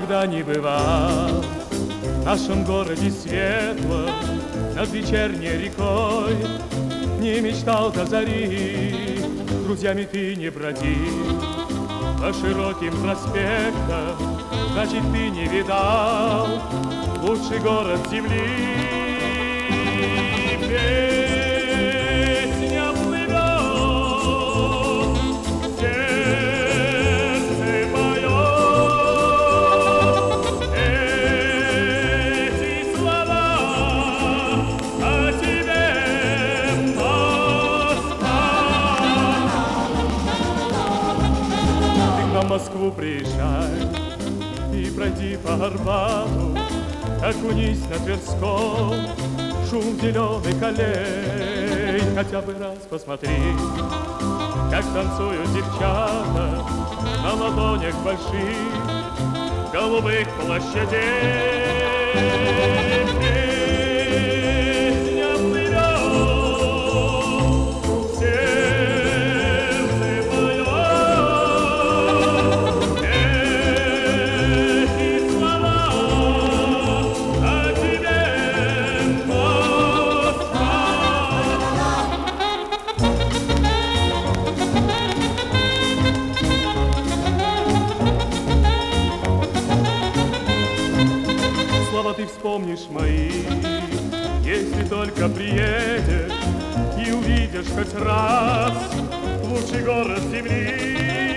никогда не бывал в нашем городе светлом над вечерней рекой, не мечтал до зари, с друзьями ты не бродил по широким проспектам, значит, ты не видал лучший город земли. Песня плывет, сердце поет эти слова о тебе, Москва. Ты на Москву приезжай и пройди по Арбату, окунись на Тверском шум зеленых аллей, хотя бы раз посмотри, как танцуют девчата на ладонях больших голубых площадей. Песня плывет, сердце поет эти слова о тебе, Москва. Слова ты вспомнишь мои, если только приедешь и увидишь хоть раз лучший город земли.